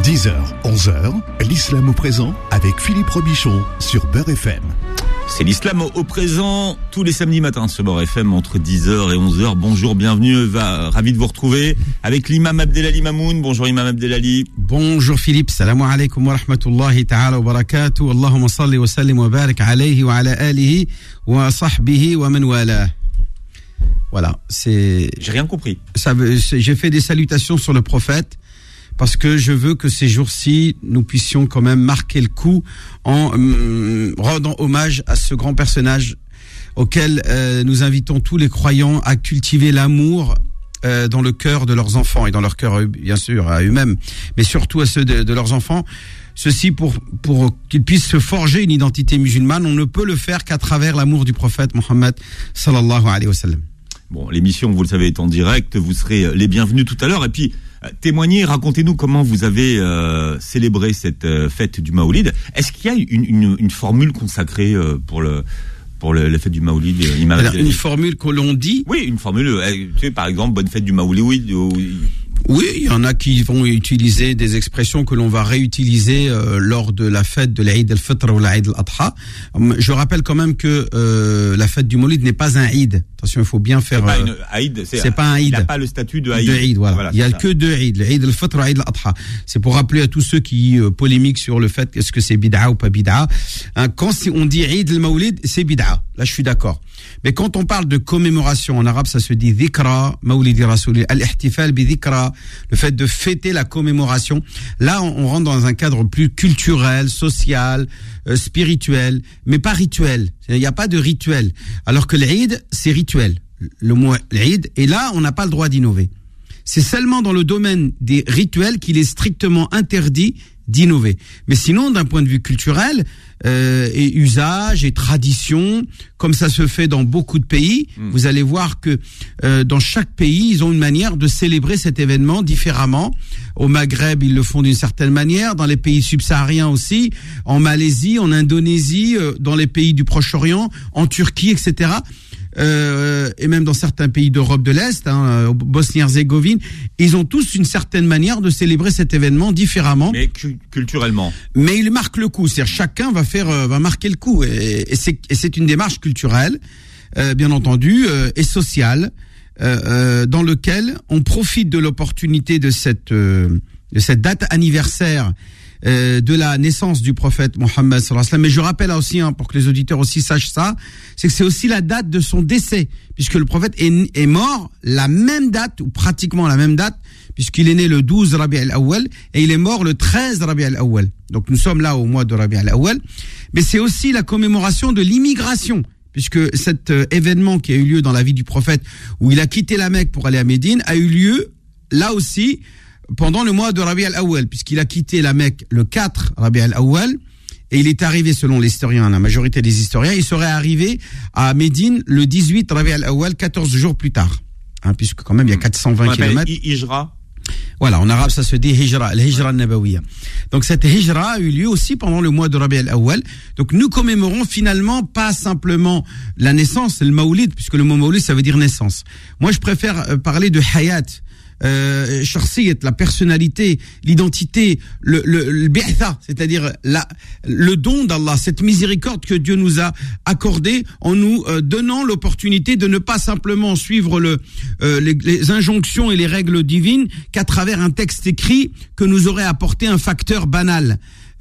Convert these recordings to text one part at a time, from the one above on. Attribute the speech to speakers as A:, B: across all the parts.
A: 10h, 11h, l'islam au présent avec Philippe Robichon sur Beurre FM.
B: C'est l'islam au présent tous les samedis matins sur Beurre FM entre 10h et 11h. Bonjour, bienvenue, ravi de vous retrouver avec l'imam Abdelali Mamoun. Bonjour imam Abdelali.
C: Bonjour Philippe, salamu alaikum wa rahmatullahi ta'ala wa barakatuh. Allahumma salli wa sallim wa barik alayhi wa ala alihi wa sahbihi wa man wala. Voilà, c'est...
B: J'ai rien compris.
C: J'ai fait des salutations sur le prophète parce que je veux que ces jours-ci, nous puissions quand même marquer le coup en rendant hommage à ce grand personnage auquel nous invitons tous les croyants à cultiver l'amour dans le cœur de leurs enfants et dans leur cœur, bien sûr, à eux-mêmes, mais surtout à ceux de leurs enfants. Ceci pour qu'ils puissent se forger une identité musulmane. On ne peut le faire qu'à travers l'amour du prophète Mohammed sallallahu alayhi wa sallam.
B: Bon, l'émission, vous le savez, est en direct. Vous serez les bienvenus tout à l'heure. Et puis, témoignez, racontez-nous comment vous avez célébré cette fête du Maoulid. Est-ce qu'il y a une formule consacrée pour la fête du Maoulid, imam Abdelali ?
C: Une formule que l'on dit ?
B: Oui, une formule. Tu sais, par exemple, bonne fête du Maoulid.
C: Oui, il y en a qui vont utiliser des expressions que l'on va réutiliser lors de la fête de l'Aïd al-Fitr ou l'Aïd al-Adha. Je rappelle quand même que la fête du Maulid n'est pas un Eid. Attention, il faut bien faire...
B: C'est pas une Eid,
C: c'est pas un Eid.
B: Il n'a pas le statut de Eid.
C: De Eid, voilà. Il y a que deux Eid, l'Aïd al-Fitr et l'Aïd al-Adha. C'est pour rappeler à tous ceux qui polémiquent sur le fait est-ce que c'est bid'a ou pas bid'a. Quand on dit Eid al-Maulid, c'est bid'a. Là, je suis d'accord. Mais quand on parle de commémoration, en arabe, ça se dit dhikra, maulidi rasouli, al-ihtifal bi dhikra, le fait de fêter la commémoration. Là, on rentre dans un cadre plus culturel, social, spirituel, mais pas rituel. Il n'y a pas de rituel. Alors que l'Eid, c'est rituel. Le mot l'Eid, et là, on n'a pas le droit d'innover. C'est seulement dans le domaine des rituels qu'il est strictement interdit d'innover. Mais sinon, d'un point de vue culturel, et usage et tradition, comme ça se fait dans beaucoup de pays, vous allez voir que dans chaque pays, ils ont une manière de célébrer cet événement différemment. Au Maghreb, ils le font d'une certaine manière, dans les pays subsahariens aussi, en Malaisie, en Indonésie, dans les pays du Proche-Orient, en Turquie, etc., et même dans certains pays d'Europe de l'Est, Bosnie-Herzégovine, ils ont tous une certaine manière de célébrer cet événement différemment.
B: Mais culturellement.
C: Mais ils marquent le coup, c'est-à-dire chacun va marquer le coup, et c'est une démarche culturelle, bien entendu, et sociale, dans lequel on profite de l'opportunité de cette date anniversaire de la naissance du prophète Mohammed sallallahu alayhi wa sallam. Mais je rappelle aussi, pour que les auditeurs aussi sachent ça, c'est que c'est aussi la date de son décès, puisque le prophète est mort la même date, ou pratiquement la même date, puisqu'il est né le 12 Rabi' al-Awwal, et il est mort le 13 Rabi' al-Awwal. Donc nous sommes là au mois de Rabi' al-Awwal. Mais c'est aussi la commémoration de l'immigration, puisque cet événement qui a eu lieu dans la vie du prophète, où il a quitté la Mecque pour aller à Médine, a eu lieu, là aussi, pendant le mois de Rabi' al-Awwal, puisqu'il a quitté la Mecque le 4 Rabi' al-Awwal, et il est arrivé, selon les historiens, la majorité des historiens, il serait arrivé à Médine le 18 Rabi' al-Awwal, 14 jours plus tard. Puisque quand même, il y a 420 kilomètres.
B: Hijra.
C: Voilà, en arabe, ça se dit hijra, l'hijra nabawiya. Donc cette hijra a eu lieu aussi pendant le mois de Rabi' al-Awwal. Donc nous commémorons finalement pas simplement la naissance, le maoulid, puisque le mot maoulid, ça veut dire naissance. Moi, je préfère parler de hayat, shakhsiyat, la personnalité, l'identité, le bi'tha, c'est-à-dire le don d'Allah, cette miséricorde que Dieu nous a accordée en nous donnant l'opportunité de ne pas simplement suivre les injonctions et les règles divines qu'à travers un texte écrit que nous aurait apporté un facteur banal,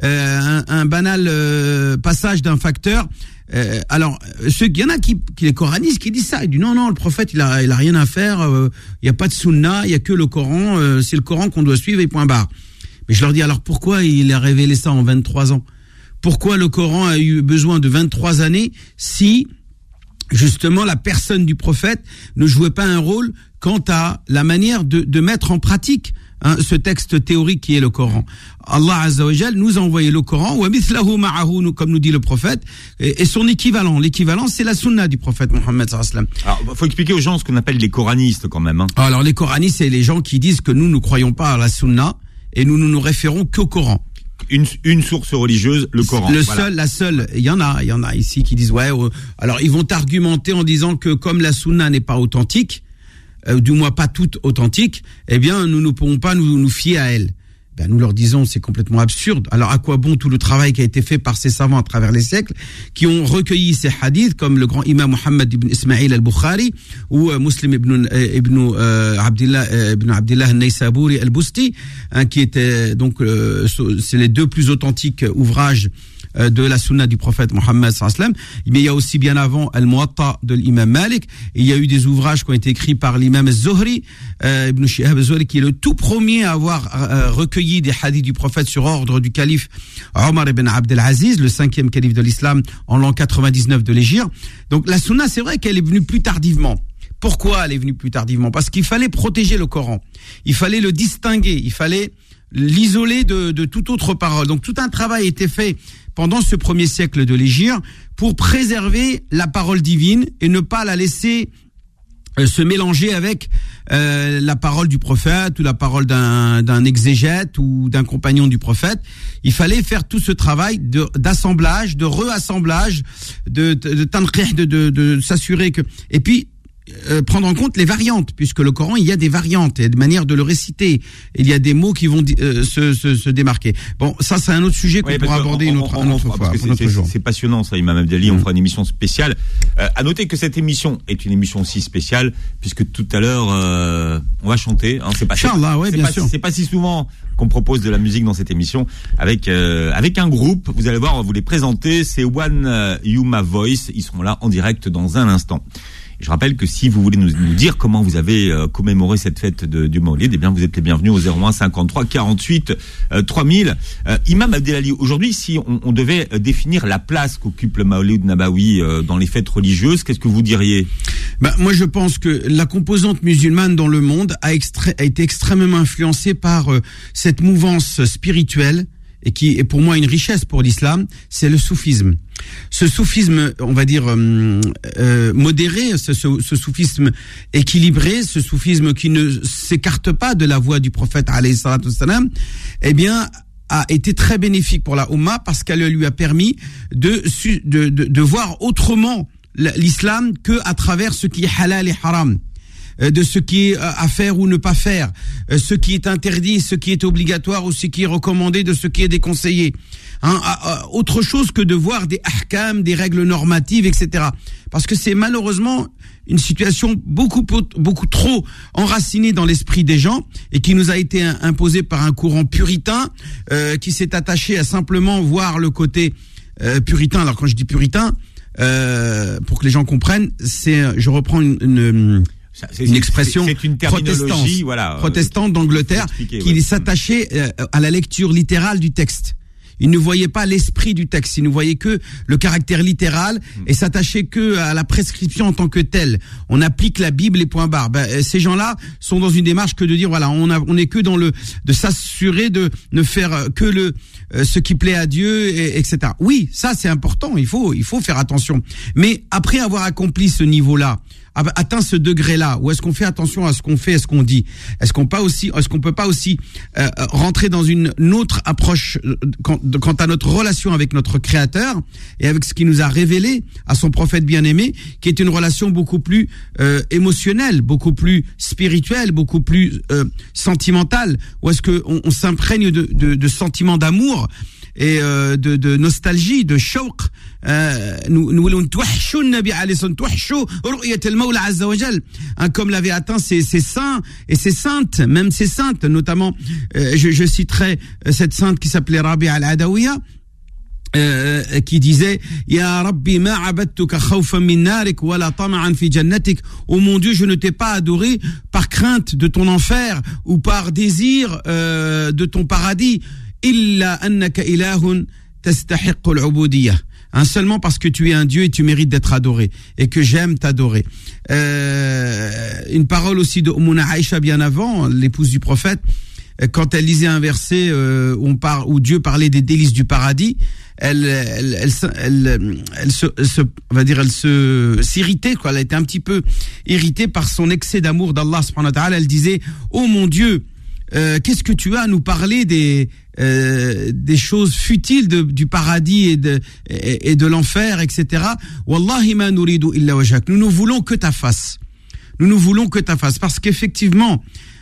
C: un banal passage d'un facteur. Alors, il y en a qui les coranistes qui disent ça. Ils disent non, le prophète, il a rien à faire. Il y a pas de sunna, il y a que le Coran. C'est le Coran qu'on doit suivre et point barre. Mais je leur dis alors pourquoi il a révélé ça en 23 ans ? Pourquoi le Coran a eu besoin de 23 années si justement la personne du prophète ne jouait pas un rôle quant à la manière de mettre en pratique ce texte théorique qui est le Coran. Allah Azza wa Jal nous a envoyé le Coran, wa mithlahu ma'ahu, comme nous dit le prophète, et son équivalent. L'équivalent, c'est la sunna du prophète Mohammed sallallahu alayhi wa sallam.
B: Alors, faut expliquer aux gens ce qu'on appelle les coranistes quand même.
C: Alors, les coranistes, c'est les gens qui disent que nous ne croyons pas à la sunna et nous ne nous référons qu'au Coran.
B: Une source religieuse, le Coran.
C: La seule, il y en a ici qui disent alors ils vont argumenter en disant que comme la sunna n'est pas authentique, du moins pas toute authentique, eh bien nous ne pourrons pas nous fier à elle. Ben, nous leur disons, c'est complètement absurde. Alors, à quoi bon tout le travail qui a été fait par ces savants à travers les siècles, qui ont recueilli ces hadiths, comme le grand imam Muhammad ibn Ismaïl al-Bukhari, ou Muslim ibn Abdillah al-Naysaburi al-Busti, qui était, donc, c'est les deux plus authentiques ouvrages de la sunna du prophète Mohammed sallallahu alayhi wa sallam. Mais il y a aussi bien avant Al-Muwatta de l'imam Malik, et il y a eu des ouvrages qui ont été écrits par l'imam Az-Zuhri, Ibn Shihab Az-Zuhri, qui est le tout premier à avoir recueilli des hadiths du prophète sur ordre du calife Omar ibn Abd al-Aziz, le 5e calife de l'islam, en l'an 99 de l'Hégire. Donc la sunna, c'est vrai qu'elle est venue plus tardivement. Pourquoi elle est venue plus tardivement? Parce qu'il fallait protéger le Coran, il fallait le distinguer, il fallait l'isoler de toute autre parole. Donc tout un travail a été fait pendant ce premier siècle de l'Hégire pour préserver la parole divine et ne pas la laisser se mélanger avec la parole du prophète ou la parole d'un exégète ou d'un compagnon du prophète. Il fallait faire tout ce travail d'assemblage, de reassemblage, de tanqih, de s'assurer que... Et puis, prendre en compte les variantes, puisque le Coran, il y a des variantes, il y a des manières de le réciter, il y a des mots qui vont se démarquer. Bon, ça c'est un autre sujet qu'on pourra aborder une autre fois.
B: C'est passionnant ça, Imam Abdelali, on fera une émission spéciale. À noter que cette émission est une émission aussi spéciale, puisque tout à l'heure, on va chanter. Hein, c'est pas si souvent qu'on propose de la musique dans cette émission, avec un groupe, vous allez voir, on va vous les présenter, c'est One Yuma Voice, ils seront là en direct dans un instant. Je rappelle que si vous voulez nous dire comment vous avez commémoré cette fête du Maulid, eh bien vous êtes les bienvenus au 01 53 48 3000. Imam Abdelali, aujourd'hui, si on devait définir la place qu'occupe le Maulid Nabawi dans les fêtes religieuses, qu'est-ce que vous diriez?
C: Moi, je pense que la composante musulmane dans le monde a été extrêmement influencée par cette mouvance spirituelle, et qui est pour moi une richesse pour l'islam, c'est le soufisme. Ce soufisme, on va dire modéré, ce soufisme équilibré, ce soufisme qui ne s'écarte pas de la voie du prophète alayhi salatu wassalam, eh bien a été très bénéfique pour la Oumma, parce qu'elle lui a permis de voir autrement l'islam que à travers ce qui est halal et haram, de ce qui est à faire ou ne pas faire, ce qui est interdit, ce qui est obligatoire ou ce qui est recommandé, de ce qui est déconseillé. Autre chose que de voir des ahkam, des règles normatives, etc. Parce que c'est malheureusement une situation beaucoup trop enracinée dans l'esprit des gens et qui nous a été imposée par un courant puritain qui s'est attaché à simplement voir le côté puritain. Alors quand je dis puritain, pour que les gens comprennent, je reprends une expression protestante d'Angleterre qui s'attachait à la lecture littérale du texte. Il ne voyait pas l'esprit du texte, il ne voyait que le caractère littéral et s'attachait que à la prescription en tant que telle. On applique la Bible et point barre. Ces gens-là sont dans une démarche que de dire voilà, on est que dans de s'assurer de ne faire que ce qui plaît à Dieu, etc. Oui, ça c'est important, il faut faire attention. Mais après avoir accompli ce niveau-là, atteint ce degré-là, où est-ce qu'on fait attention à ce qu'on fait et ce qu'on dit? Est-ce qu'on peut pas aussi rentrer dans une autre approche quant à notre relation avec notre Créateur et avec ce qui nous a révélé à son prophète bien-aimé, qui est une relation beaucoup plus émotionnelle, beaucoup plus spirituelle, beaucoup plus sentimentale, où est-ce que on s'imprègne de sentiments d'amour et de nostalgie, de shawq. Nous voulons توحشوا النبي عليه الصلاة توحشوا رؤية المولى عز وجل, comme l'avait atteint ces saints et ces saintes, même ces saintes, notamment je citerai cette sainte qui s'appelait Rabia al-Adawiya, qui disait Ya Rabbi ma abadtuka khawfan min narik wala tama'an fi jannatik. Oh mon Dieu, je ne t'ai pas adoré par crainte de ton enfer ou par désir de ton paradis, illa annaka ilahun tastahiqqu al-ubudiyah. Seulement parce que tu es un Dieu et tu mérites d'être adoré et que j'aime t'adorer. Une parole aussi de Ummuna Aïcha bien avant, l'épouse du prophète, quand elle lisait un verset où Dieu parlait des délices du paradis, elle s'irritait, quoi. Elle était un petit peu irritée par son excès d'amour d'Allah subhanahu wa ta'ala. Elle disait: oh mon Dieu, qu'est-ce que tu as à nous parler des choses futiles du paradis et de l'enfer, etc. Wallahi ma nuridu illa wajhak. Nous ne voulons que ta face. Nous ne voulons que ta face. Parce qu'effectivement,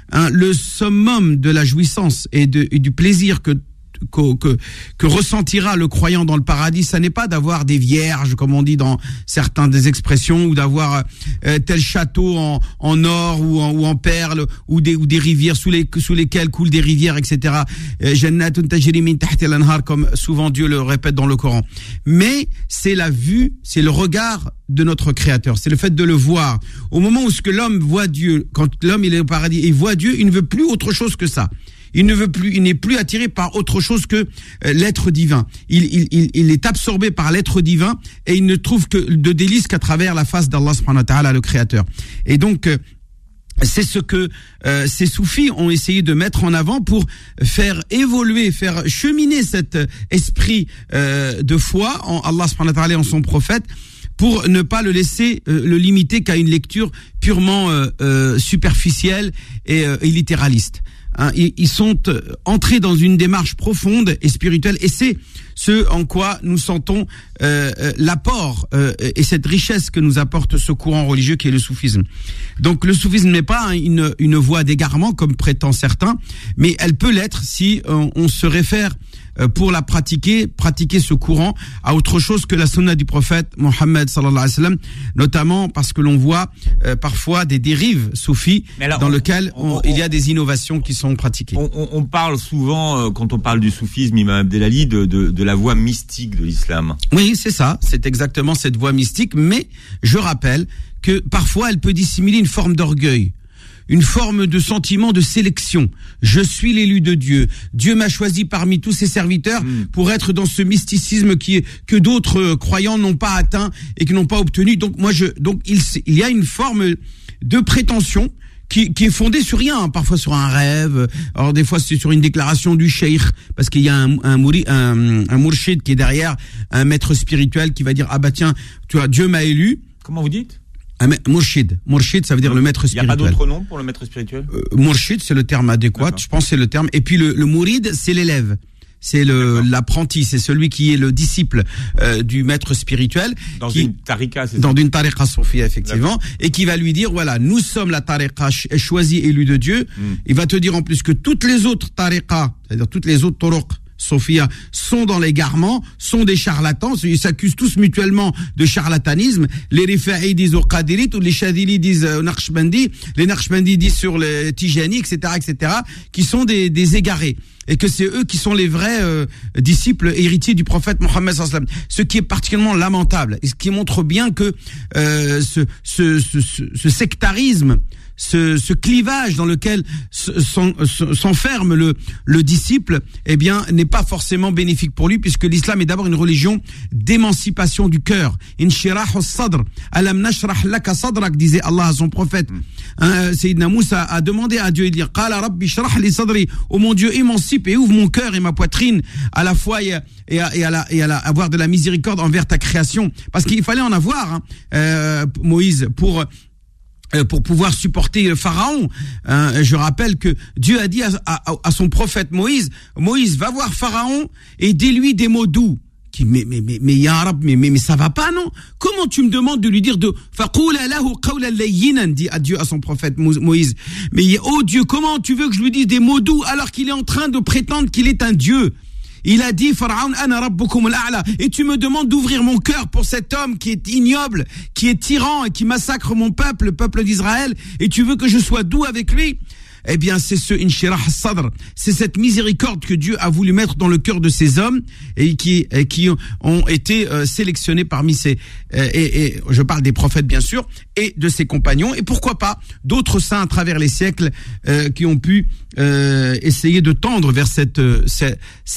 C: le summum de la jouissance et du plaisir que ressentira le croyant dans le paradis, ça n'est pas d'avoir des vierges, comme on dit dans certaines des expressions, ou d'avoir tel château en or ou en perles, ou des rivières sous lesquelles coulent des rivières, etc. Jannatun tajri min tahtiha al-anhar, comme souvent Dieu le répète dans le Coran. Mais c'est la vue, c'est le regard de notre Créateur, c'est le fait de le voir. Au moment où l'homme voit Dieu, quand l'homme il est au paradis et il voit Dieu, il ne veut plus autre chose que ça. Il n'est plus attiré par autre chose que l'être divin. Il est absorbé par l'être divin et il ne trouve que de délices qu'à travers la face d'Allah subhanahu wa ta'ala, le Créateur. Et donc, c'est ce que ces soufis ont essayé de mettre en avant pour faire évoluer, faire cheminer cet esprit de foi en Allah subhanahu wa ta'ala et en son prophète, pour ne pas le laisser le limiter qu'à une lecture purement superficielle et littéraliste. Ils sont entrés dans une démarche profonde et spirituelle, et c'est ce en quoi nous sentons l'apport et cette richesse que nous apporte ce courant religieux qui est le soufisme. Donc le soufisme n'est pas une voie d'égarement comme prétendent certains, mais elle peut l'être si on se réfère pour la pratiquer ce courant à autre chose que la sunna du prophète Mohammed sallallahu alayhi wa sallam, notamment parce que l'on voit parfois des dérives soufis dans lesquelles il y a des innovations qui sont pratiquées.
B: On parle souvent, quand on parle du soufisme, Imam Abdelali, de la voie mystique de l'islam.
C: Oui, c'est ça, c'est exactement cette voie mystique, mais je rappelle que parfois elle peut dissimuler une forme d'orgueil, une forme de sentiment de sélection. Je suis l'élu de Dieu. Dieu m'a choisi parmi tous ses serviteurs pour être dans ce mysticisme que d'autres croyants n'ont pas atteint et qui n'ont pas obtenu. Donc il y a une forme de prétention qui est fondée sur rien, parfois sur un rêve. Alors des fois c'est sur une déclaration du cheikh, parce qu'il y a un mourchid qui est derrière, un maître spirituel qui va dire tiens, tu vois, Dieu m'a élu.
B: Comment vous dites?
C: Mourchid, ça veut dire le maître spirituel.
B: Il n'y a pas d'autre nom pour le maître spirituel?
C: Mourchid, c'est le terme adéquat. D'accord. Je pense que c'est le terme. Et puis le mourid, c'est l'élève. C'est l'apprenti, c'est celui qui est le disciple du maître spirituel.
B: Une tariqa, c'est ça?
C: Dans une tariqa soufia, effectivement. D'accord. Et qui va lui dire, voilà, nous sommes la tariqa choisie, élue de Dieu. Il va te dire en plus que toutes les autres tariqas, c'est-à-dire toutes les autres turuq Sophia, sont dans l'égarement, sont des charlatans, ils s'accusent tous mutuellement de charlatanisme. Les Rifa'i disent aux Qadirites, ou les Chadili disent aux Naqshbandi, les Naqshbandi disent sur les Tijani, etc., qui sont des égarés. Et que c'est eux qui sont les vrais disciples héritiers du prophète Mohammed sallallahu alayhi wa sallam. Ce qui est particulièrement lamentable, et ce qui montre bien que ce sectarisme, ce clivage dans lequel s'enferme le disciple, eh bien, n'est pas forcément bénéfique pour lui, puisque l'islam est d'abord une religion d'émancipation du cœur. Inshirah as-sadr, alam nashrah laka sadrak, disait Allah à son prophète. Sayyidina Moussa a demandé à Dieu, il dit, qala rabbi shrah li sadri, oh mon Dieu, émancipe et ouvre mon cœur et ma poitrine à la fois et avoir de la miséricorde envers ta création, parce qu'il fallait en avoir, Moïse, pour pouvoir supporter le Pharaon. Je rappelle que Dieu a dit à son prophète Moïse, va voir Pharaon et dis-lui des mots doux. Mais ya Rab, mais ça va pas, non? Comment tu me demandes de lui dire faqula lahu qawlan layyinan, dit à Dieu à son prophète Moïse. Mais oh Dieu, comment tu veux que je lui dise des mots doux alors qu'il est en train de prétendre qu'il est un Dieu? Il a dit, Pharaon, ana rabbukum al-a'la. Et tu me demandes d'ouvrir mon cœur pour cet homme qui est ignoble, qui est tyran et qui massacre mon peuple, le peuple d'Israël, et tu veux que je sois doux avec lui? Eh bien, c'est ce inshirah sadr, c'est cette miséricorde que Dieu a voulu mettre dans le cœur de ces hommes et qui ont été sélectionnés parmi et je parle des prophètes bien sûr et de ses compagnons, et pourquoi pas d'autres saints à travers les siècles qui ont pu essayer de tendre vers ce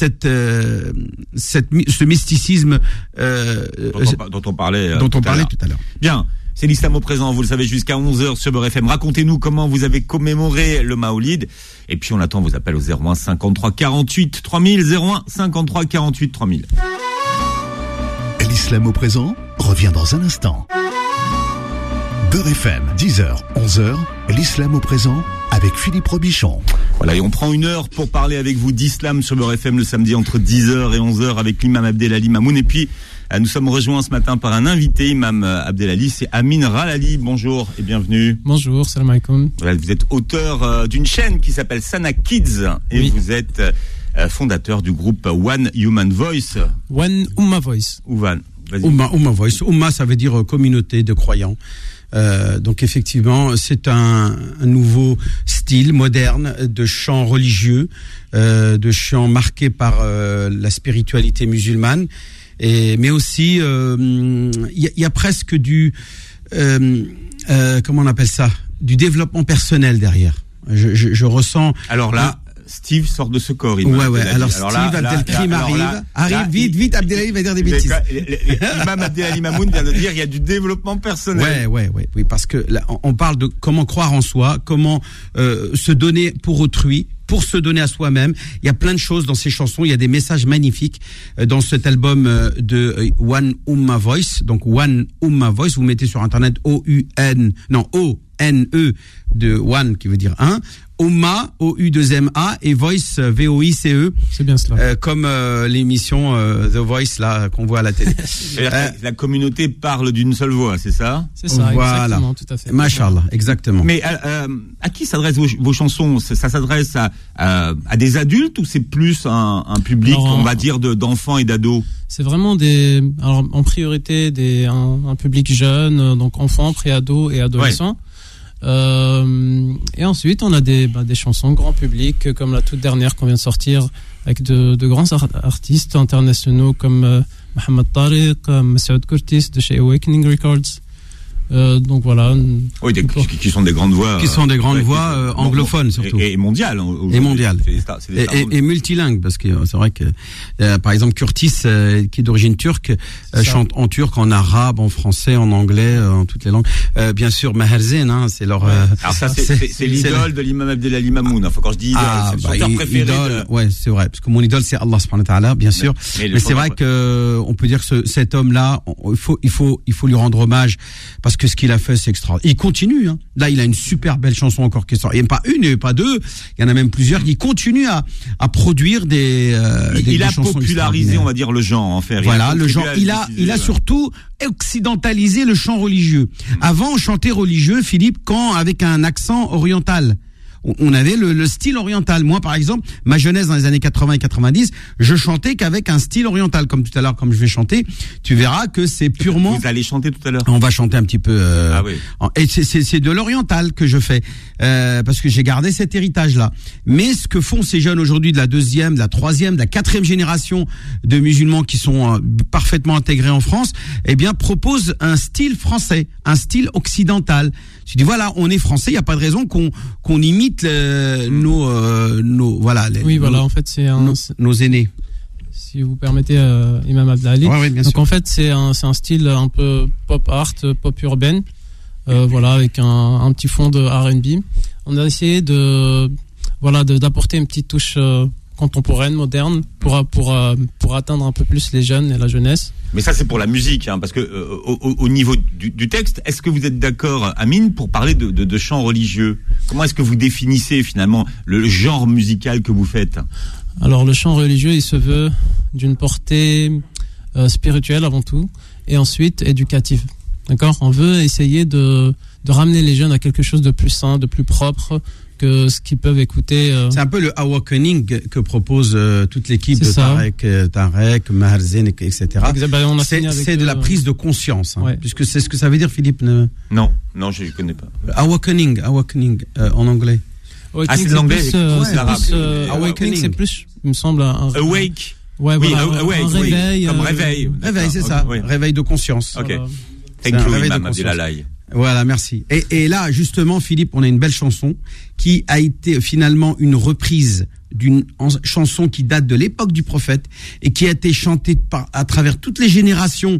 C: mysticisme
B: dont on parlait
C: tout à l'heure.
B: Bien. C'est l'islam au présent, vous le savez, jusqu'à 11h sur Beurre FM. Racontez-nous comment vous avez commémoré le Maoulid. Et puis on attend vos appels au 01 53 48 3000, 01 53 48 3000.
A: L'islam au présent revient dans un instant. Beurre FM, 10h, 11h, l'islam au présent avec avec Philippe Robichon.
B: Voilà, et on prend une heure pour parler avec vous d'islam sur Beurre FM le samedi entre 10h et 11h avec l'imam Abdelali Mamoun. Et puis, nous sommes rejoints ce matin par un invité, imam Abdelali, c'est Amin Ralali. Bonjour et bienvenue.
D: Bonjour, salam alaikum.
B: Voilà, vous êtes auteur d'une chaîne qui s'appelle Sana Kids et oui. Vous êtes fondateur du groupe One Human Voice.
D: One Ummah Voice.
C: Ummah Voice. Ummah, ça veut dire communauté de croyants. Donc effectivement, c'est un nouveau style moderne de chant religieux, de chant marqué par la spiritualité musulmane, mais aussi il y a presque du comment on appelle ça, du développement personnel derrière. Je ressens.
B: Alors là. Steve sort de ce corps.
C: Ouais. Alors Steve Abdelkrim arrive vite. Abdelali va dire des bêtises.
B: Imam Abdelali Mamoun vient de dire il y a du développement personnel.
C: Oui, parce que là, on parle de comment croire en soi, comment se donner pour autrui, pour se donner à soi-même. Il y a plein de choses dans ces chansons. Il y a des messages magnifiques dans cet album de One Ummah Voice. Donc One Ummah Voice, vous mettez sur internet O-N-E de One qui veut dire un. Ummah, O-U-2-M-A, et Voice, V-O-I-C-E.
D: C'est bien cela.
C: Comme l'émission The Voice, là, qu'on voit à la télé.
B: La communauté parle d'une seule voix, c'est ça?
D: C'est ça, voilà. Exactement, tout à fait.
C: Mashallah, exactement.
B: Mais à qui s'adressent vos chansons? Ça s'adresse à des adultes ou c'est plus un public, on va dire, d'enfants et d'ados?
D: C'est vraiment alors, en priorité, un public jeune, donc enfants, préados et adolescents. Ouais. Et ensuite on a des chansons grand public comme la toute dernière qu'on vient de sortir avec de grands artistes internationaux comme Mohamed Tariq, Masoud Curtis de chez Awakening Records. Donc voilà.
B: Oui, qui sont des grandes voix.
C: Qui sont des grandes voix anglophones surtout.
B: Et mondiales.
C: Et mondiales. Et multilingues, parce que c'est vrai que, par exemple, Curtis, qui est d'origine turque, chante en turc, en arabe, en français, en anglais, en toutes les langues. Bien sûr, Maher Zain, c'est leur.
B: Alors ça, c'est l'idole de l'imam Abdelali Mamoun. Enfin, quand je dis c'est le chanteur préféré.
C: Ouais, c'est vrai, parce que mon idole, c'est Allah subhanahu wa ta'ala, bien sûr. Mais c'est vrai que on peut dire que cet homme-là, il faut lui rendre hommage, parce que ce qu'il a fait, c'est extraordinaire. Il continue, hein. Là, il a une super belle chanson encore qui sort. Il n'y en a pas une, il n'y en a pas deux. Il y en a même plusieurs. Il continue à produire des
B: il a
C: chansons
B: popularisé, on va dire, le genre, en fait.
C: Voilà, le genre. Il a surtout occidentalisé le chant religieux. Avant, on chantait religieux, Philippe, avec un accent oriental. On avait le style oriental. Moi, par exemple, ma jeunesse dans les années 80 et 90, je chantais qu'avec un style oriental. Comme tout à l'heure, comme je vais chanter, tu verras que c'est purement...
B: Vous allez chanter tout à l'heure?
C: On va chanter un petit peu...
B: oui.
C: Et c'est de l'oriental que je fais. Parce que j'ai gardé cet héritage-là. Mais ce que font ces jeunes aujourd'hui de la deuxième, de la troisième, de la quatrième génération de musulmans qui sont parfaitement intégrés en France, eh bien, proposent un style français, un style occidental. Tu dis voilà, on est français, il y a pas de raison qu'on imite nos voilà.
D: En fait c'est
C: nos aînés.
D: Si vous permettez, Imam Abdelali.
C: Ouais, bien
D: donc
C: sûr.
D: en fait c'est un style un peu pop art, pop urbaine, avec un petit fond de R&B. On a essayé d'apporter une petite touche contemporaine, moderne, pour atteindre un peu plus les jeunes et la jeunesse.
B: Mais ça, c'est pour la musique, hein, parce que au niveau du texte, est-ce que vous êtes d'accord, Amin, pour parler de chant religieux? Comment est-ce que vous définissez finalement le genre musical que vous faites?
D: Alors, le chant religieux, il se veut d'une portée spirituelle avant tout, et ensuite éducative. D'accord? On veut essayer de ramener les jeunes à quelque chose de plus sain, de plus propre, ce qu'ils peuvent écouter.
C: C'est un peu le awakening que propose toute l'équipe de Tarek, Maher Zain, etc. C'est de la prise de conscience, hein, puisque c'est ce que ça veut dire, Philippe.
B: Non, je ne connais pas.
C: Awakening, en anglais.
B: C'est l'anglais.
D: Awakening, c'est plus, il me semble,
B: awake.
D: Ouais,
B: oui,
D: voilà,
B: awake,
D: un réveil.
B: Comme réveil.
C: Réveil, c'est ça. Oui. Réveil de conscience.
B: Ok. Thank you, Imam Abdelali.
C: Voilà, merci. Et là, justement, Philippe, on a une belle chanson qui a été finalement une reprise d'une chanson qui date de l'époque du prophète et qui a été chantée à travers toutes les générations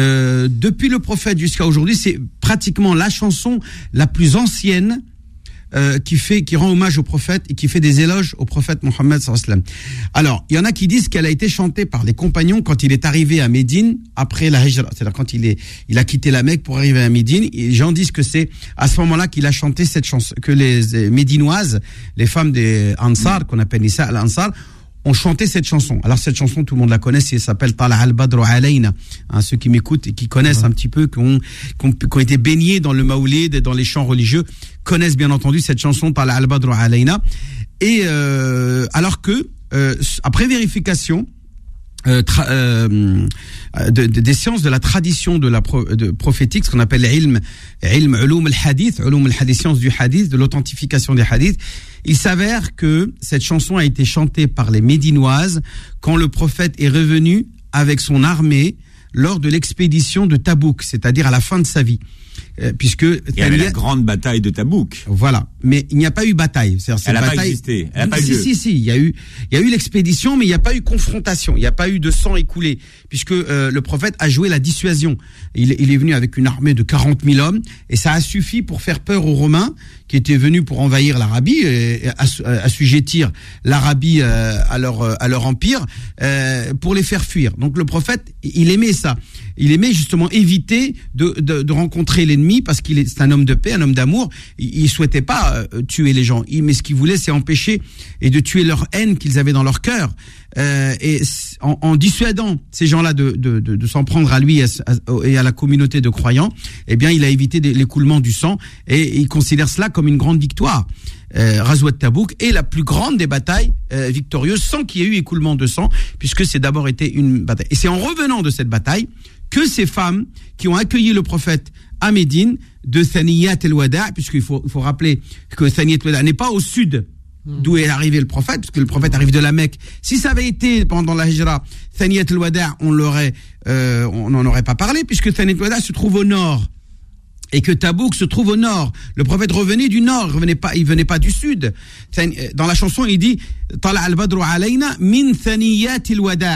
C: depuis le prophète jusqu'à aujourd'hui. C'est pratiquement la chanson la plus ancienne qui rend hommage au prophète et qui fait des éloges au prophète Mohammed sallallahu alayhi wa sallam. Alors, il y en a qui disent qu'elle a été chantée par les compagnons quand il est arrivé à Médine après la Hijra, c'est-à-dire quand il a quitté la Mecque pour arriver à Médine. Et les gens disent que c'est à ce moment-là qu'il a chanté cette chanson, que les Médinoises, les femmes des Ansar, qu'on appelle Nisa al-Ansar, ont chanté cette chanson. Alors cette chanson, tout le monde la connaît, elle s'appelle Tala al-Badru alayna. Ceux qui m'écoutent et qui connaissent un petit peu, qui ont été baignés dans le maoulid et dans les chants religieux, connaissent bien entendu cette chanson Tala al-Badru alayna. Et alors que après vérification des sciences de la tradition de prophétique, ce qu'on appelle ilm ulum al-hadith, sciences du hadith, de l'authentification des hadiths, il s'avère que cette chanson a été chantée par les Médinoises quand le prophète est revenu avec son armée lors de l'expédition de Tabouk, c'est-à-dire à la fin de sa vie. Puisque
B: il y avait la grande bataille de Tabouk.
C: Voilà, mais il n'y a pas eu bataille.
B: Elle n'a pas existé. Elle n'a pas eu lieu.
C: Si, il y a eu l'expédition, mais il n'y a pas eu confrontation. Il n'y a pas eu de sang écoulé, puisque le prophète a joué la dissuasion. Il est venu avec une armée de 40 000 hommes, et ça a suffi pour faire peur aux Romains qui étaient venus pour envahir l'Arabie et assujettir l'Arabie à leur empire, pour les faire fuir. Donc le prophète, il aimait ça. Il aimait justement éviter de rencontrer l'ennemi parce c'est un homme de paix, un homme d'amour. Il souhaitait pas tuer les gens, mais ce qu'il voulait, c'est empêcher et de tuer leur haine qu'ils avaient dans leur cœur. Et en dissuadant ces gens-là de s'en prendre à lui et à la communauté de croyants, eh bien, il a évité l'écoulement du sang et il considère cela comme une grande victoire. Ghazwat Tabouk est la plus grande des batailles victorieuses sans qu'il y ait eu écoulement de sang, puisque c'est d'abord été une bataille. Et c'est en revenant de cette bataille que ces femmes qui ont accueilli le prophète à Médine de Thaniyat el-Wada', puisqu'il faut rappeler que Thaniyat el-Wada' n'est pas au sud d'où est arrivé le prophète, puisque le prophète arrive de la Mecque. Si ça avait été pendant la Hijra, Thaniyat el-Wada', on n'en aurait pas parlé, puisque Thaniyat el-Wada' se trouve au nord. Et que Tabouk se trouve au nord. Le prophète revenait du nord, il venait pas du sud. Dans la chanson, il dit Tala al-Badru alayna min Thaniyat el-Wada',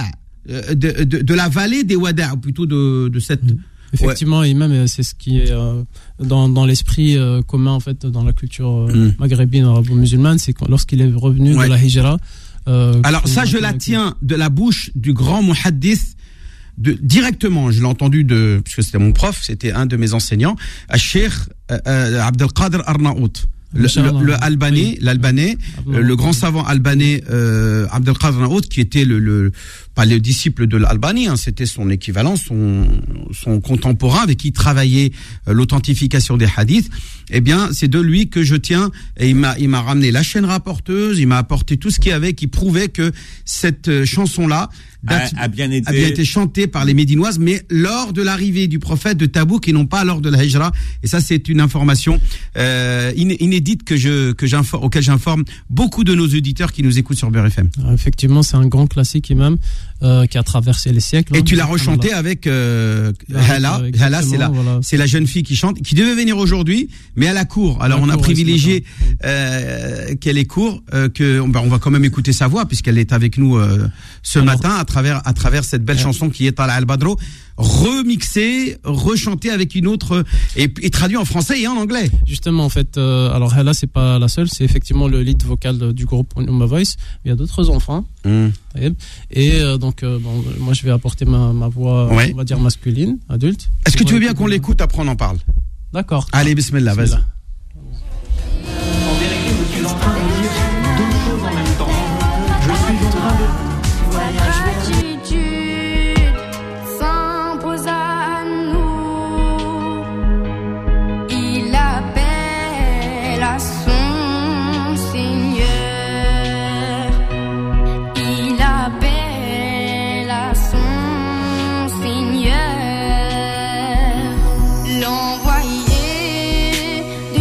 C: de la vallée des Wada', ou plutôt de cette.
D: Effectivement, et même c'est ce qui est dans l'esprit commun en fait dans la culture maghrébine arabo-musulmane, c'est lorsqu'il est revenu de la Hijra.
C: Alors ça, je la tiens de la bouche du grand muhaddith. Directement, je l'ai entendu puisque c'était mon prof, c'était un de mes enseignants, Cheikh Abdelkader Arnaout, l'Albanais, le grand savant albanais Abdelkader Arnaout, qui était pas le disciple de l'Albanie, c'était son équivalent, son contemporain avec qui il travaillait l'authentification des hadiths. Eh bien, c'est de lui que je tiens, et il m'a ramené la chaîne rapporteuse, il m'a apporté tout ce qu'il y avait qui prouvait que cette chanson-là a bien été chantée par les Médinoises, mais lors de l'arrivée du prophète de Tabouk et non pas lors de la Hijra. Et ça, c'est une information inédite auquel j'informe beaucoup de nos auditeurs qui nous écoutent sur Beurre FM.
D: Effectivement, c'est un grand classique imam qui a traversé les siècles.
C: Et tu l'as rechanté avec Hala. Hala, c'est la jeune fille qui chante, qui devait venir aujourd'hui, mais à la cour. Alors on a privilégié qu'elle est court, on va quand même écouter sa voix puisqu'elle est avec nous ce matin à travers cette belle chanson qui est Tala al-Badru, remixée, rechantée avec une autre et traduit en français et en anglais.
D: Justement, en fait, alors Hala, c'est pas la seule, c'est effectivement le lead vocal du groupe Ummah Voice. Il y a d'autres enfants. Et donc, moi, je vais apporter ma voix, on va dire masculine, adulte.
C: Est-ce que tu veux bien qu'on l'écoute, après on en parle?
D: D'accord.
C: Allez, bismillah, vas-y.
E: En vérité, je suis en train de dire deux choses en même temps. Je suis en train de
F: L'envoyé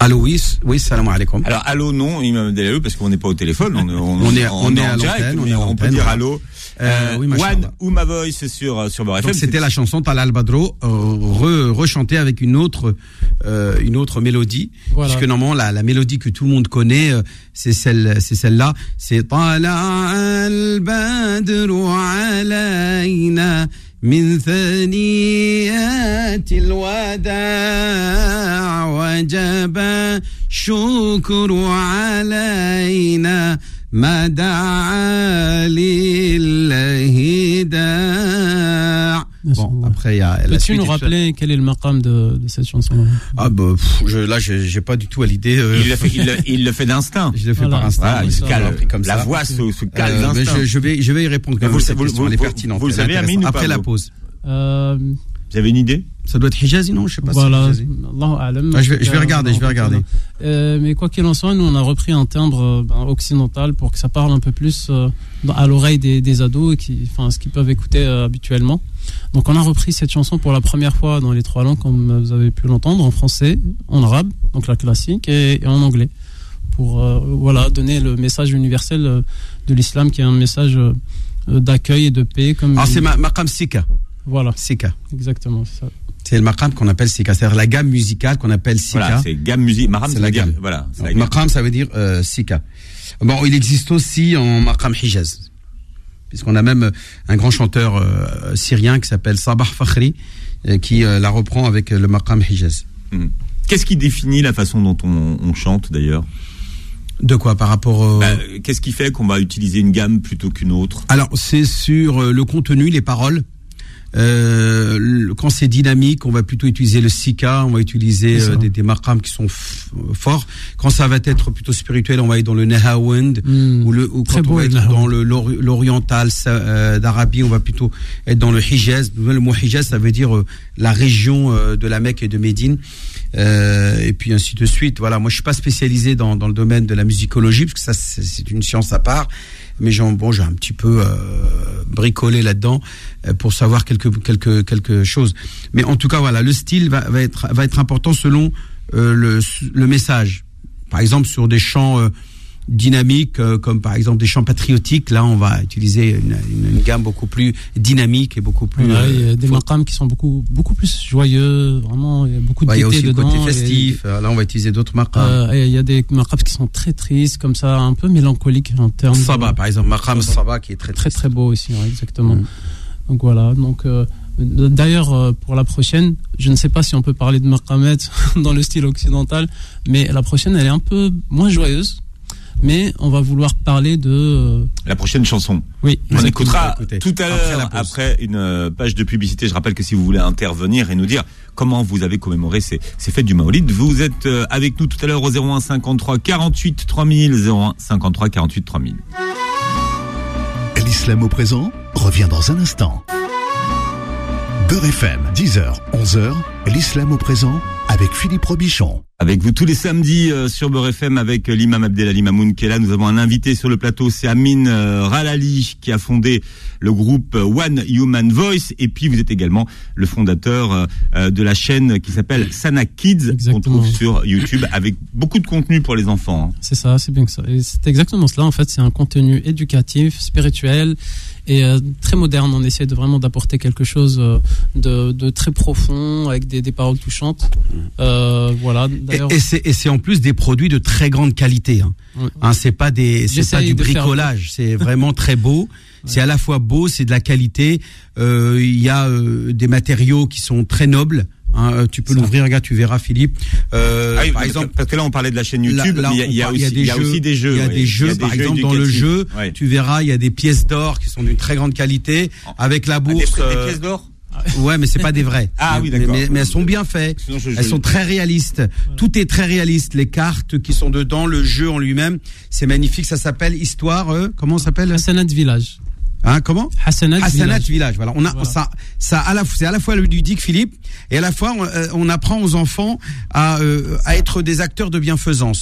C: Allô, oui, salam alaikum.
B: Alors, allô, non, Imam Abdellalou, parce qu'on n'est pas au téléphone,
C: on est
B: en
C: à
B: direct,
C: l'antenne,
B: mais on peut dire allô.
C: Oui,
B: One ou Ma Voice sur Beurre FM.
C: Donc, c'était la chanson Talal Badro, rechantée avec une autre mélodie. Voilà. Puisque normalement, la mélodie que tout le monde connaît, c'est celle-là. C'est Talal Badro alayna min thaniyatil wada' wajaba shukru alayna ma da'a lillahi da'. Bon, après, il y a.
D: Peux-tu nous rappeler quel est le maqam de cette chanson?
C: Ah, bah, j'ai pas du tout à l'idée.
B: Il le fait d'instinct.
C: Je le fais par instinct.
B: Voilà, il se cale, comme la voix se cale d'instinct.
C: Je vais y répondre quand même. Cette question, elle est pertinente.
B: Vous le savez, Amine,
C: après la pause.
B: Vous avez une idée?
C: Ça doit être Hijazi, non? Je sais pas.
D: Voilà.
C: Si je vais regarder.
D: Mais quoi qu'il en soit, nous on a repris un timbre occidental pour que ça parle un peu plus à l'oreille des ados et ce qu'ils peuvent écouter habituellement. Donc on a repris cette chanson pour la première fois dans les 3 langues, comme vous avez pu l'entendre, en français, en arabe, donc la classique, et en anglais, pour donner le message universel de l'islam, qui est un message d'accueil et de paix.
C: Alors c'est Maqam Sika.
D: Voilà.
C: Sika.
D: Exactement, c'est ça.
C: C'est le maqam qu'on appelle Sika, c'est-à-dire la gamme musicale qu'on appelle Sika.
B: Voilà, c'est gamme musique. Maqam,
C: c'est la gamme.
B: Voilà.
C: Maqam, ça veut dire Sika. Bon, il existe aussi en maqam Hijaz, puisqu'on a même un grand chanteur syrien qui s'appelle Sabah Fakhri, qui la reprend avec le maqam Hijaz.
B: Qu'est-ce qui définit la façon dont on chante d'ailleurs?
C: De quoi par rapport
B: qu'est-ce qui fait qu'on va utiliser une gamme plutôt qu'une autre?
C: Alors, c'est sur le contenu, les paroles. Quand c'est dynamique, on va plutôt utiliser le sika, on va utiliser des maqams qui sont forts. Quand ça va être plutôt spirituel, on va être dans le nahawand, ou quand on va être dans l'oriental d'Arabie, on va plutôt être dans le Hijaz. Le mot Hijaz, ça veut dire la région de la Mecque et de Médine, et puis ainsi de suite. Voilà, moi je suis pas spécialisé dans le domaine de la musicologie, parce que ça c'est une science à part. Mais j'ai un petit peu bricolé là-dedans pour savoir quelque chose. Mais en tout cas, voilà, le style va être important selon le message. Par exemple, sur des chants dynamiques, comme par exemple des chants patriotiques, là, on va utiliser une gamme beaucoup plus dynamique et beaucoup plus.
D: Il y a des maqams qui sont beaucoup plus joyeux, vraiment. Il y a beaucoup de gaieté dedans.
C: Il y a aussi le côté festif. Là, on va utiliser d'autres maqams.
D: Il y a des maqams qui sont très tristes, comme ça, un peu mélancoliques en termes.
C: Sabah, par exemple, maqam Sabah qui est très
D: beau aussi, ouais, exactement. Donc voilà. Donc d'ailleurs, pour la prochaine, je ne sais pas si on peut parler de maqamet dans le style occidental, mais la prochaine, elle est un peu moins joyeuse. Mais on va vouloir parler de
B: la prochaine chanson.
D: Oui,
B: on écoutera tout à l'heure après une page de publicité. Je rappelle que si vous voulez intervenir et nous dire comment vous avez commémoré ces fêtes du Maolid, vous êtes avec nous tout à l'heure au 01 53 48 3000, 01 53 48 3000.
A: L'islam au présent revient dans un instant. Beurre FM, 10h, 11h, l'islam au présent avec Philippe Robichon.
B: Avec vous tous les samedis sur Beurre FM avec l'imam Abdelali Mamoun qui est là. Nous avons un invité sur le plateau, c'est Amin Ralali qui a fondé le groupe One Human Voice. Et puis vous êtes également le fondateur de la chaîne qui s'appelle Sana Kids, qu'on trouve sur YouTube avec beaucoup de contenu pour les enfants. Hein.
D: C'est ça, c'est bien que ça. Et c'est exactement cela. En fait, c'est un contenu éducatif, spirituel et très moderne. On essaie vraiment d'apporter quelque chose de très profond avec des paroles touchantes. Voilà.
C: Et c'est en plus des produits de très grande qualité. Hein. Oui. Hein, c'est pas du bricolage. C'est vraiment très beau. Ouais. C'est à la fois beau, c'est de la qualité. Il y a des matériaux qui sont très nobles. Hein, tu peux l'ouvrir, regarde, tu verras, Philippe.
B: Par exemple, parce que là on parlait de la chaîne YouTube, mais il y a aussi des jeux.
C: Il y a des jeux, par exemple, dans le jeu, tu verras, il y a des pièces d'or qui sont d'une très grande qualité, avec la bourse.
B: Des pièces d'or.
C: Ouais, mais c'est pas des vrais.
B: Oui, d'accord.
C: Mais elles sont bien faites. Elles sont très réalistes. Ouais. Tout est très réaliste. Les cartes qui sont dedans, le jeu en lui-même, c'est magnifique. Ça s'appelle Histoire. Comment ça s'appelle?
D: Hassanat Village.
C: Hein, comment?
D: Hassanat
C: Village. Voilà. Ça c'est à la fois ludique, Philippe, et à la fois on apprend aux enfants à être des acteurs de bienfaisance.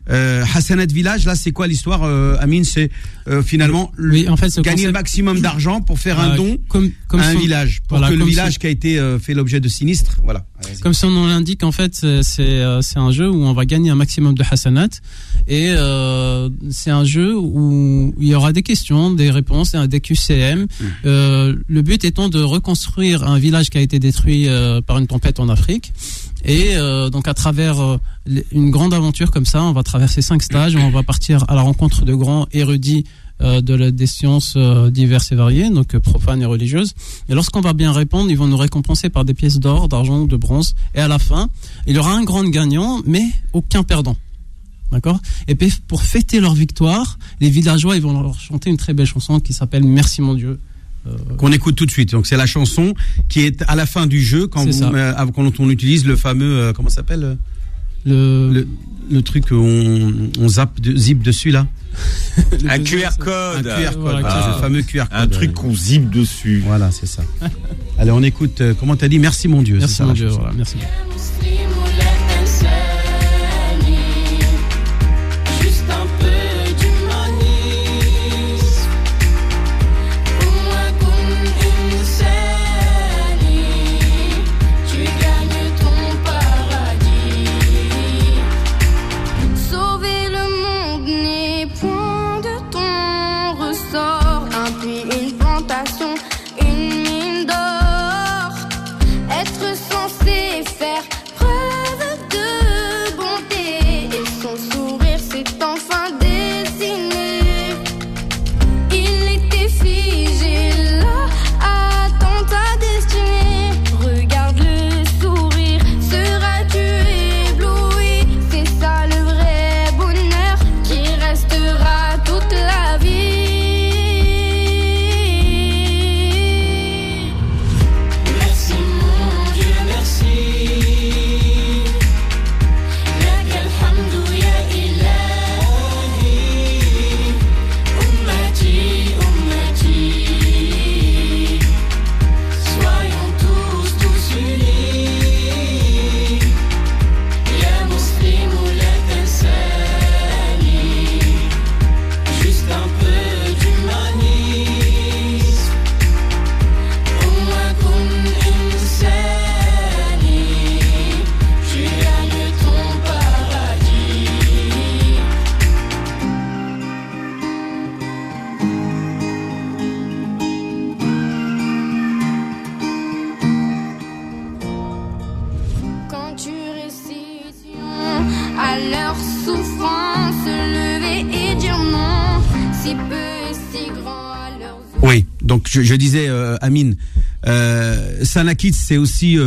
C: Hassanat Village, là, c'est quoi l'histoire, Amine? C'est finalement
D: en fait,
C: gagner le maximum d'argent pour faire un don
D: comme
C: à un village, pour que le village qui a été fait l'objet de sinistres, voilà.
D: Comme son nom l'indique, en fait, c'est un jeu où on va gagner un maximum de Hassanat, et c'est un jeu où il y aura des questions, des réponses, des QCM. Le but étant de reconstruire un village qui a été détruit par une tempête en Afrique. Et donc à travers une grande aventure comme ça, on va traverser 5 stages, on va partir à la rencontre de grands érudits des sciences diverses et variées, donc profanes et religieuses. Et lorsqu'on va bien répondre, ils vont nous récompenser par des pièces d'or, d'argent, de bronze. Et à la fin, il y aura un grand gagnant, mais aucun perdant. D'accord? Et puis pour fêter leur victoire, les villageois, ils vont leur chanter une très belle chanson qui s'appelle Merci mon Dieu.
C: Qu'on écoute tout de suite. Donc c'est la chanson qui est à la fin du jeu quand on utilise le fameux comment ça s'appelle le truc où on zip dessus là.
B: Un QR code.
C: Un QR code. Le fameux QR code.
B: Un truc qu'on zip dessus.
C: Voilà, c'est ça. Allez, on écoute. Comment t'as dit? Merci mon Dieu.
D: Merci mon Dieu. Voilà, merci.
C: Donc je disais, Amine, Sana Kids, c'est aussi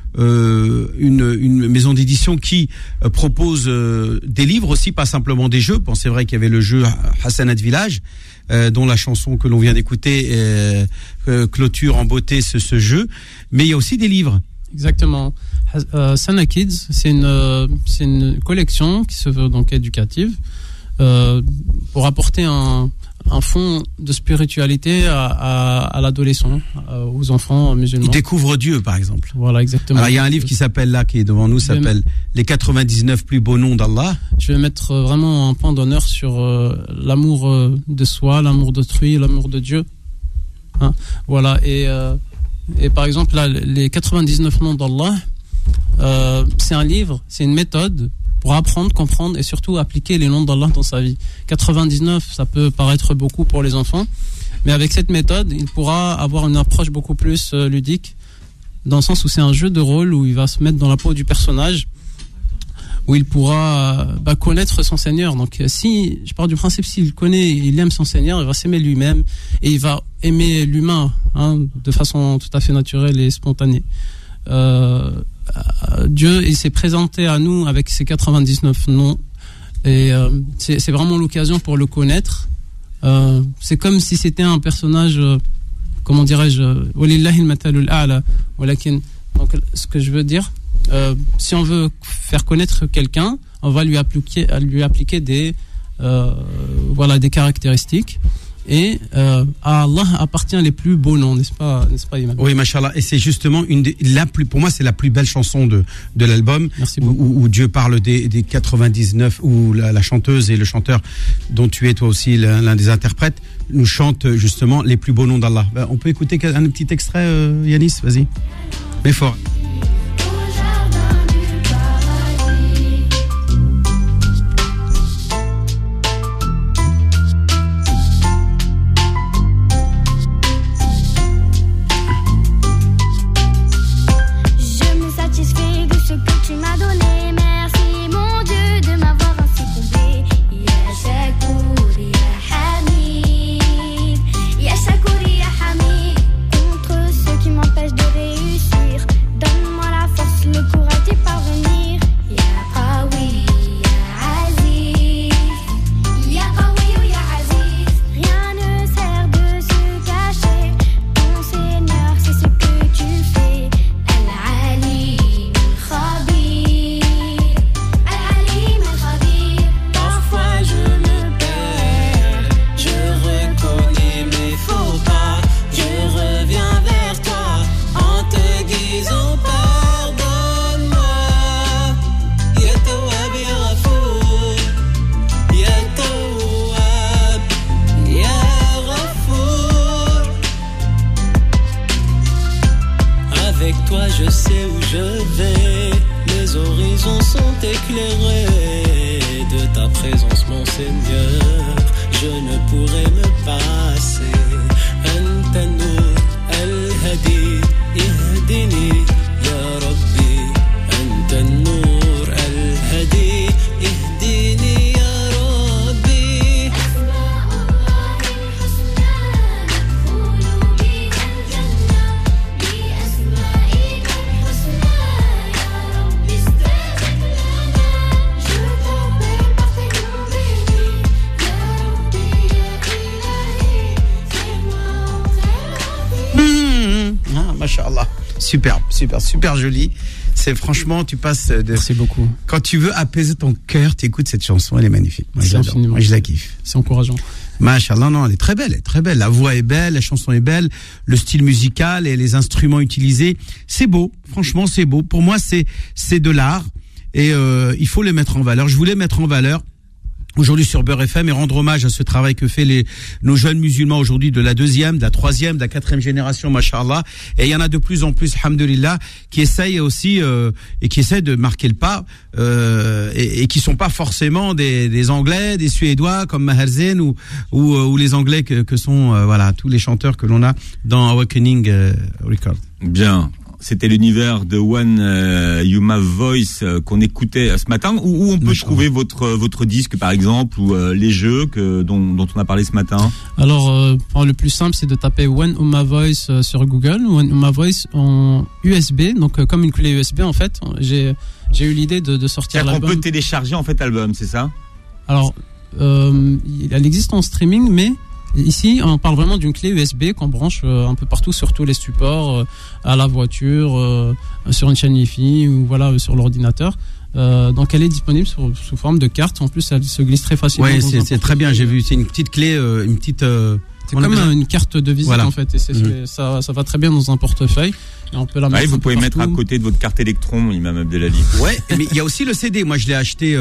C: une maison d'édition qui propose des livres aussi, pas simplement des jeux. Bon, c'est vrai qu'il y avait le jeu Hassanat Village, dont la chanson que l'on vient d'écouter clôture en beauté ce jeu, mais il y a aussi des livres.
D: Exactement. Sana Kids, c'est une collection qui se veut donc éducative pour apporter un fond de spiritualité à l'adolescent, aux enfants musulmans.
C: Ils découvrent Dieu, par exemple.
D: Voilà, exactement.
C: Alors, il y a un livre qui s'appelle là, qui est devant nous, s'appelle Les 99 plus beaux noms d'Allah.
D: Je vais mettre vraiment un point d'honneur sur l'amour de soi, l'amour d'autrui, l'amour de Dieu. Hein, voilà. Et par exemple, là, les 99 noms d'Allah, c'est un livre, c'est une méthode pour apprendre, comprendre et surtout appliquer les noms d'Allah dans sa vie. 99, ça peut paraître beaucoup pour les enfants, mais avec cette méthode, il pourra avoir une approche beaucoup plus ludique, dans le sens où c'est un jeu de rôle où il va se mettre dans la peau du personnage, où il pourra connaître son Seigneur. Donc si, je pars du principe, s'il connaît, il aime son Seigneur, il va s'aimer lui-même et il va aimer l'humain, hein, de façon tout à fait naturelle et spontanée. Dieu, il s'est présenté à nous avec ses 99 noms et c'est vraiment l'occasion pour le connaître. C'est comme si c'était un personnage, comment dirais-je, walillahil matalul a'la. Donc ce que je veux dire, si on veut faire connaître quelqu'un, on va lui appliquer des caractéristiques. Et à Allah appartient les plus beaux noms, n'est-ce pas, Imam?
C: Oui, machallah. Et c'est justement pour moi, c'est la plus belle chanson de l'album, où Dieu parle des 99, où la chanteuse et le chanteur, dont tu es toi aussi l'un des interprètes, nous chantent justement les plus beaux noms d'Allah. On peut écouter un petit extrait, Yanis, vas-y. Mais fort. Super joli. C'est franchement, tu passes
D: Merci beaucoup.
C: Quand tu veux apaiser ton cœur, tu écoutes cette chanson, elle est magnifique. Moi, j'adore. Moi, je la kiffe.
D: C'est encourageant.
C: Machallah, non, elle est très belle, La voix est belle, la chanson est belle, le style musical et les instruments utilisés, c'est beau. Franchement, c'est beau. Pour moi, c'est de l'art et il faut les mettre en valeur. Je voulais mettre en valeur aujourd'hui sur Beurre FM et rendre hommage à ce travail que fait nos jeunes musulmans aujourd'hui de la 2e, de la 3e, de la 4e génération, machallah. Et il y en a de plus en plus, alhamdoulilah, qui essayent aussi et qui essayent de marquer le pas et qui sont pas forcément des Anglais, des Suédois comme Maher Zain ou les Anglais que sont voilà tous les chanteurs que l'on a dans Awakening Record.
B: Bien. C'était l'univers de One Yuma Voice qu'on écoutait ce matin. Où on peut trouver votre disque, par exemple, ou les jeux dont on a parlé ce matin?
D: Alors, le plus simple, c'est de taper One Yuma Voice sur Google. One Yuma Voice en USB, donc comme une clé USB, en fait. J'ai eu l'idée de sortir l'album.
B: On peut télécharger, en fait, l'album, c'est ça?
D: Alors, elle existe en streaming, mais ici, on parle vraiment d'une clé USB qu'on branche un peu partout sur tous les supports, à la voiture, sur une chaîne Wi-Fi ou voilà sur l'ordinateur. Donc elle est disponible sous forme de carte. En plus, elle se glisse très facilement.
C: Oui, c'est très bien. J'ai vu. C'est une petite clé,
D: c'est comme une carte de visite en fait. Et ça va très bien dans un portefeuille. Et on peut la mettre
B: vous pouvez mettre à côté de votre carte Electron, Imam Abdelali.
C: Ouais, mais il y a aussi le CD. Moi, je l'ai acheté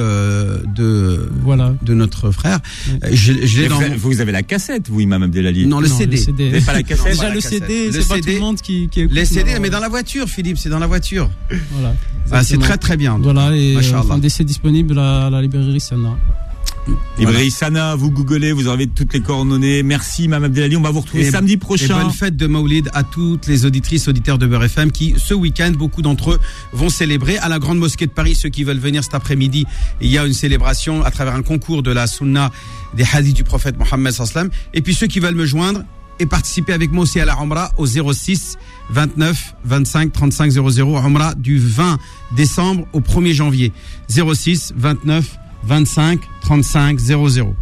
C: de notre frère. Ouais.
B: Vous avez la cassette, vous, Imam Abdelali?
C: Non, le CD.
B: Vous n'avez pas la cassette?
D: Déjà le CD, c'est pas tout le monde qui écoute.
C: Les CD, mais dans la voiture, Philippe, c'est dans la voiture.
D: Voilà.
C: C'est très très bien.
D: Voilà, et c'est disponible à la librairie Sana.
B: Librairie Sana, vous googlez, vous avez toutes les coordonnées. Merci, Imam Abdelali. On va vous retrouver samedi prochain.
C: Et bonne fête de Maoulid à toutes les auditrices, auditeurs de Beurre FM qui, ce week-end, beaucoup d'entre eux vont célébrer à la Grande Mosquée de Paris. Ceux qui veulent venir cet après-midi, il y a une célébration à travers un concours de la Sunna des hadiths du prophète Mohammed sallam. Et puis ceux qui veulent me joindre et participer avec moi aussi à la Umrah au 06 29 25 35 00. Umrah du 20 décembre au 1er janvier. 06 29 25 35 00.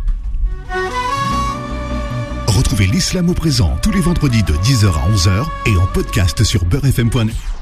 A: Retrouvez l'Islam au présent tous les vendredis de 10h à 11h et en podcast sur beurrefm.net.